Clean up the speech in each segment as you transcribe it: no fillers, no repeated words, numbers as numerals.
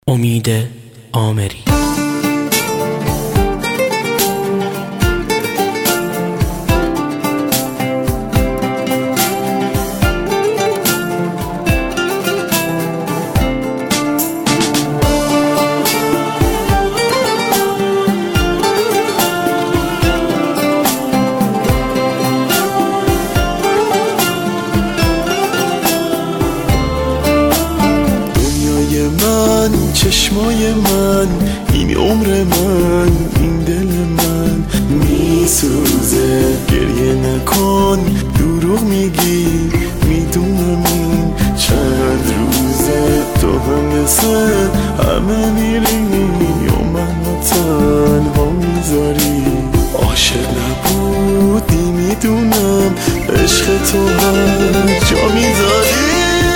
امید آمری. چشمای من، این عمر من، این دل من میسوزه. گریه نکن، دروغ میگی، میدونم این چند روزه. تو هم مثل همه میری و منو تنها میذاری. عاشق نبودی میدونم، عشق تو هر جا میذاری.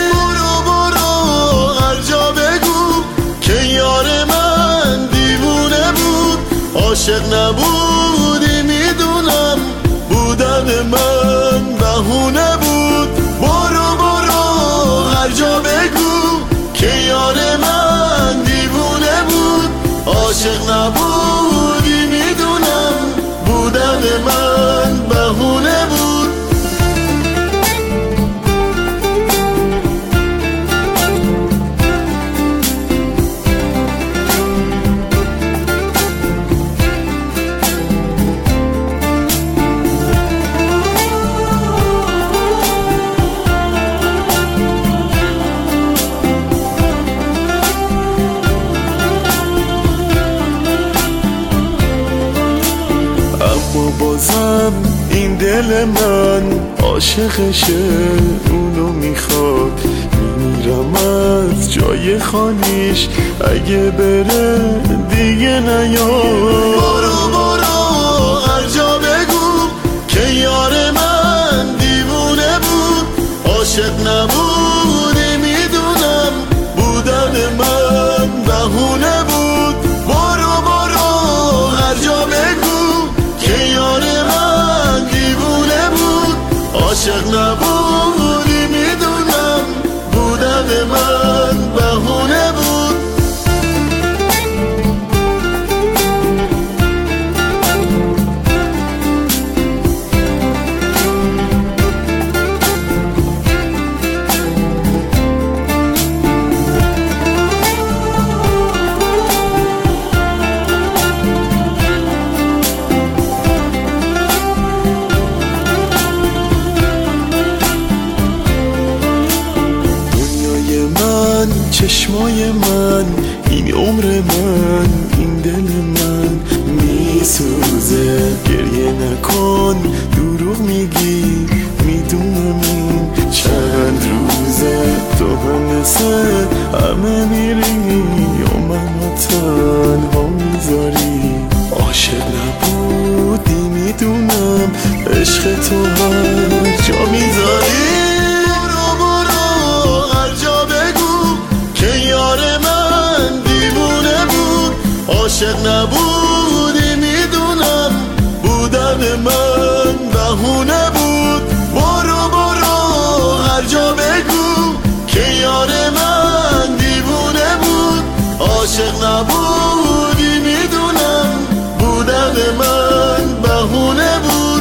عاشق نبودی میدونم، بودن من بهونه بود. برو برو هر جا بگو که یار من دیوونه بود. عاشق نبودی میدونم، بودن من بهونه بود. بازم این دل من عاشقشه، اونو میخواد. میمیرم از جای خالیش، اگه بره دیگه نیاد. برو برو هر جا بگو که یار من دیوونه بود. عاشق نبودی میدونم، بودن من بهونه بود. برو برو هر جا بگو که یار من دیوونه بود. عاشق نبودی میدونم، بودن من بهونه بود. چشمای من، این عمر من، این دل من میسوزه. گریه نکن، دروغ میگی، میدونم این چند روزه. تو هم مثل همه میری و منو تنها میذاری. عاشق نبودی میدونم، عشق تو هر جا میذاری. عاشق نبودی میدونم، بودن من بهونه بود. برو برو هر جا بگو که یار من دیوونه بود. عاشق نبودی میدونم، بودن من بهونه بود.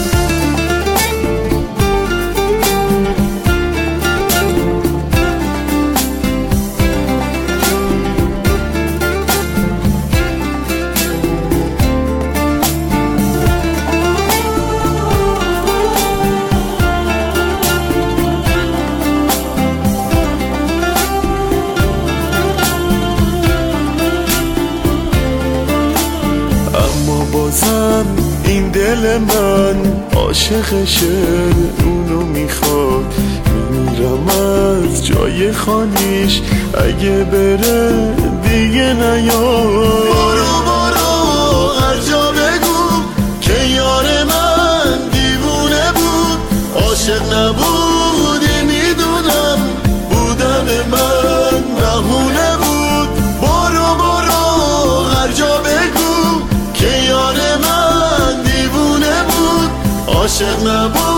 بازم این دل من عاشقشه، اونو میخواد. میمیرم از جای خالیش، اگه بره دیگه نیاد. برو برو هر جا بگو که یار من دیوونه بود. عاشق نبودی میدونم، بودن من بهونه بود. برو برو هر جا بگو که یار من دیوونه بود. عاشق نبود